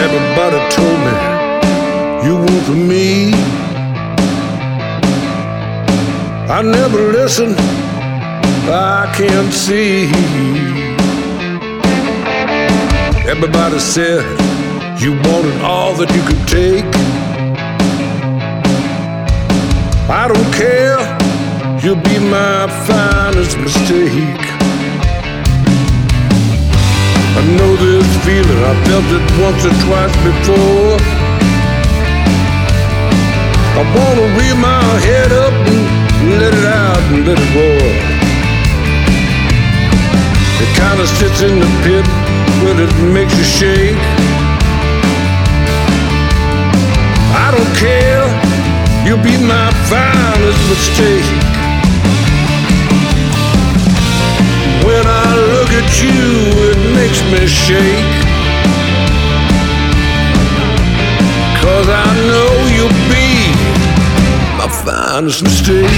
Everybody told me you weren't for me. I never listened, I can't see. Everybody said you wanted all that you could take. I don't care, you'll be my finest mistake. I know this feeling, I felt it once or twice before. I wanna rear my head up and let it out and let it roar. It kinda sits in the pit where it makes you shake. I don't care, you'll be my finest mistake. When I look at you, it makes me shake. 'Cause I know you'll be my finest mistake.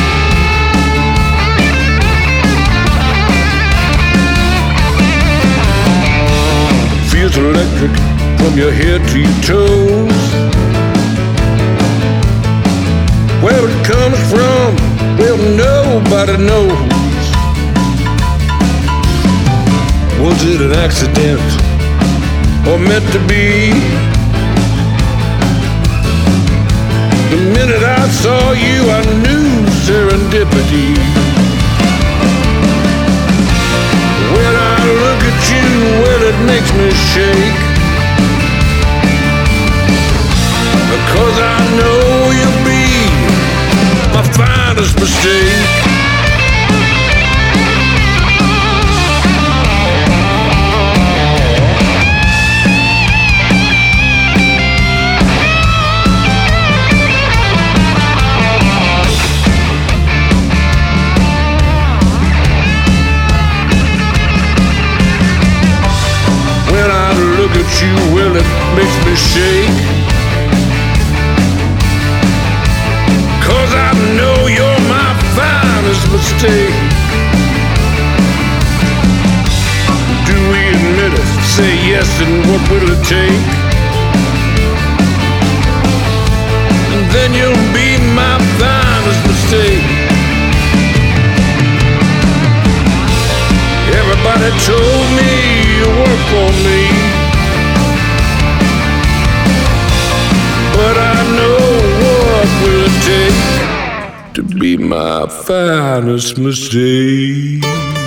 Feels electric from your head to your toes. Where it comes from, well, nobody knows. Was it an accident or meant to be? The minute I saw you, I knew serendipity. When I look at you, well, it makes me shake. Because I know you'll be my finest mistake. You, well, it makes me shake. 'Cause I know you're my finest mistake. Do we admit it? Say yes, and what will it take? And then you'll be my finest mistake. Everybody told me you work for me. But I know what will it take to be my finest mistake.